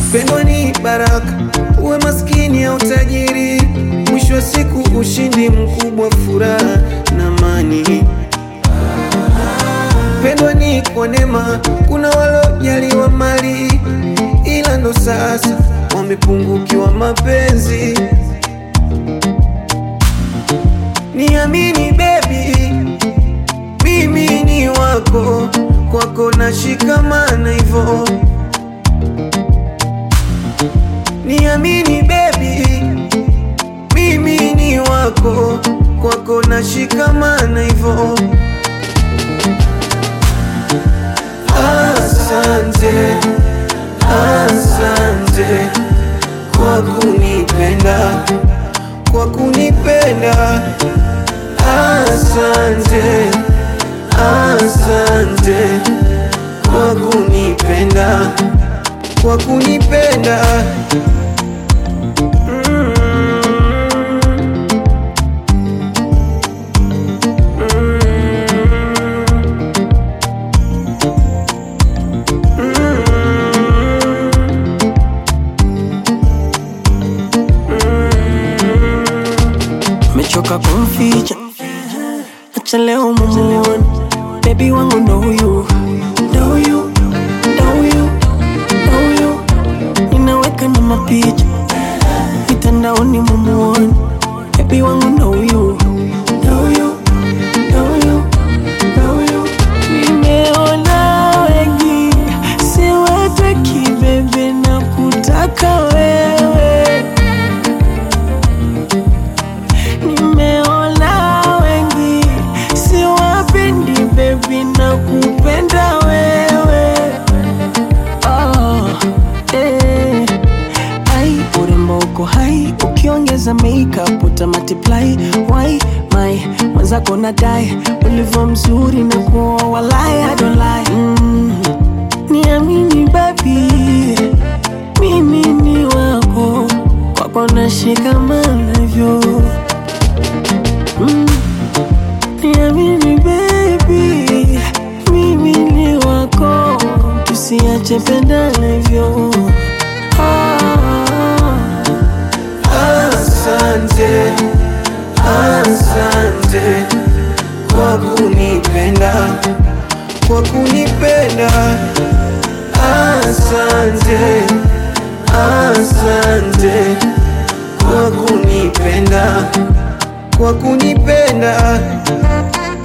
Pendo ni baraka, uwe maskini au tajiri, mwisho wa siku ushindi mkubwa, furaha na amani. Pendo ni kwa neema, kuna walojaliwa mali, ila ndo sasa wamepungukiwa mapenzi. Niamini baby, mimi ni wako, kwako nashikamana hivyo. Niamini baby, mimi ni wako, kwako nashikamana hivyo. Asante, asante kwa kunipenda, kwa kunipenda. Asante, asante kwa kunipenda, kwa kunipenda. Mechoka kumficha, acha leo mumuone. Baby wangu know you, know you, know you, know you. Ninaweka na mapicha mitandaoni mumuone. Baby wangu know you, know you, know you, know you. Nimeona wengi siwataki bebe, na kutaka wewe. Nimeona wengi siwapendi baby, na kupenda wewe. Oh, ai urembo uko hai, ukiongeza makeup uta multiply. Why my mwenzako nadai, ulivyo mzuri na kuwa walai, I don't lie. Niamini baby, mimi ni wako, kwako nashikamana hivyo. Niamini baby, mimi ni wako, tusiache pendana hivyo. Asante, asante kwa kunipenda, kwa kunipenda. Asante, asante kwa kunipenda, kwa kunipenda.